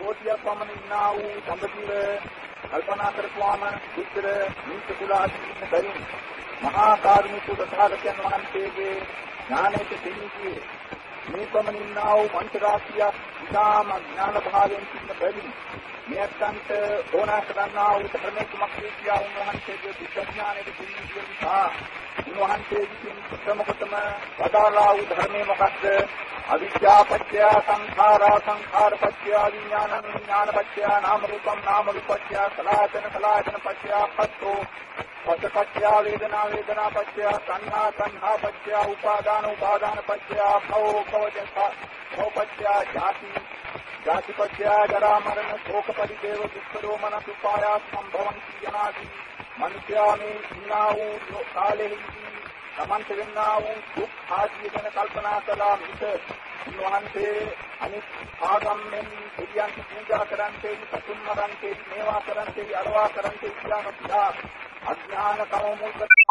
කෝටියක් පමණ ඉන්නා වූ සම්පතිව කල්පනා කරපුවාම විතර නිත් කුලාදීන බැරි මහා කාරුණික තථාගතයන් වහන්සේගේ ඥානයට දෙන්නේ මේ පමණ ඉන්නා වූ මන්ත්‍රාක්ෂියක් ඉතාම ඥාන භාවයෙන් සිටින බැරි මෙයන්ට ඕනා කරන්නා වූ ධර්මයක් කියා උන්වහන්සේගේ විඥානයේ දෙන්නේ නිසා උන්වහන්සේ විසින් ප්‍රථමකටම වදාළා වූ ධර්මයේ මොකක්ද? අවිද්‍යා පත්‍ය සංඛාරා සංඛාර පත්‍ය විඥානං විඥාන පත්‍ය නාම රූපං නාම රූපත්‍ය සලආයතන සලආයතන පත්‍ය පස්සෝ පස්ස පත්‍ය වේදනා වේදනා පත්‍ය සංඛා සංඛා පත්‍ය උපාදාන උපාදාන පත්‍ය භව භව පත්‍ය ජාති ජාති පත්‍ය ජරා මරණ ශෝක පරිදේව දුක්ඛ දෝමන උපායාස සම්භවಂತಿ යනාදී මනුෂ්‍යාමේ ඉන්නා වූ කාලෙහිදී තමන්ට වෙන්නා වූ දුක් ආදී ගැන කල්පනා කළා මිස උන්වහන්සේ අනිත් ආගම්ෙන් දෙවියන්ට පූජා කරන්තේ සතුන් මරන්තේ මේවා කරන්තේ අරවා කරන්තේ කියලා නොකියා අඥාන කම මුල්